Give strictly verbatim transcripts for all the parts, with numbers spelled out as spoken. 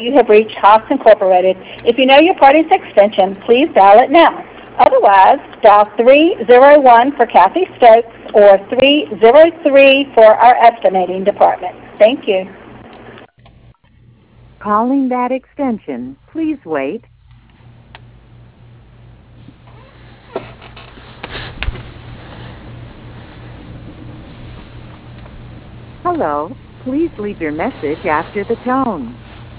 you have reached Haas Incorporated. If you know your party's extension, please dial it now. Otherwise, dial three zero one for Kathy Stokes or three zero three for our estimating department. Thank you. Calling that extension. Please wait. Hello. Please leave your message after the tone.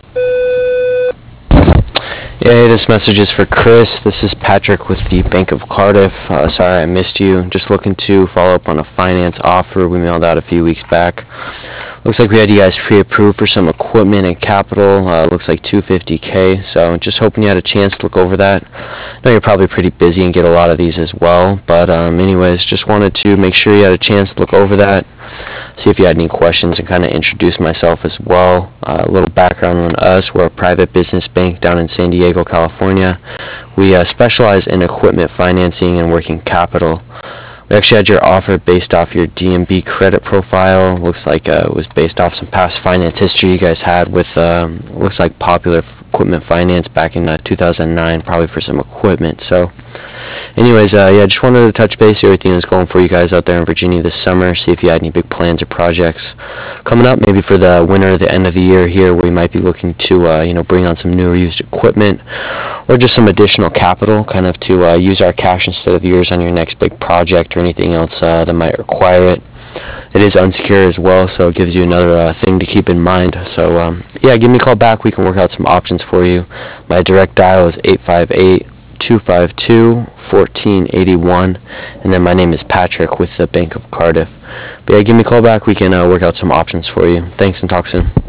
Yeah, hey, this message is for Chris. This is Patrick with the Bank of Cardiff. Uh, sorry I missed you. Just looking to follow up on a finance offer we mailed out a few weeks back. Looks like we had you guys pre-approved for some equipment and capital. Uh, looks like two hundred fifty K. So just hoping you had a chance to look over that. I know you're probably pretty busy and get a lot of these as well. But um, anyways, just wanted to make sure you had a chance to look over that. See if you had any questions and kind of introduce myself as well. Uh, a little background on us. We're a private business bank down in San Diego, California. We uh, specialize in equipment financing and working capital. We actually had your offer based off your D M B credit profile. Looks like uh, it was based off some past finance history you guys had with, um, looks like Popular Equipment Finance back in uh, two thousand nine, probably for some equipment. So anyways, uh, yeah, just wanted to touch base, see everything that's going for you guys out there in Virginia this summer, see if you had any big plans or projects coming up, maybe for the winter or the end of the year here, where you might be looking to, uh, you know, bring on some new or used equipment, or just some additional capital, kind of to uh, use our cash instead of yours on your next big project or anything else uh, that might require it. It is unsecured as well, so it gives you another uh, thing to keep in mind. So, um, yeah, give me a call back. We can work out some options for you. My direct dial is eight five eight, two five two, one four eight one, and then my name is Patrick with the Bank of Cardiff. But yeah, give me a call back. We can uh, work out some options for you. Thanks, and talk soon.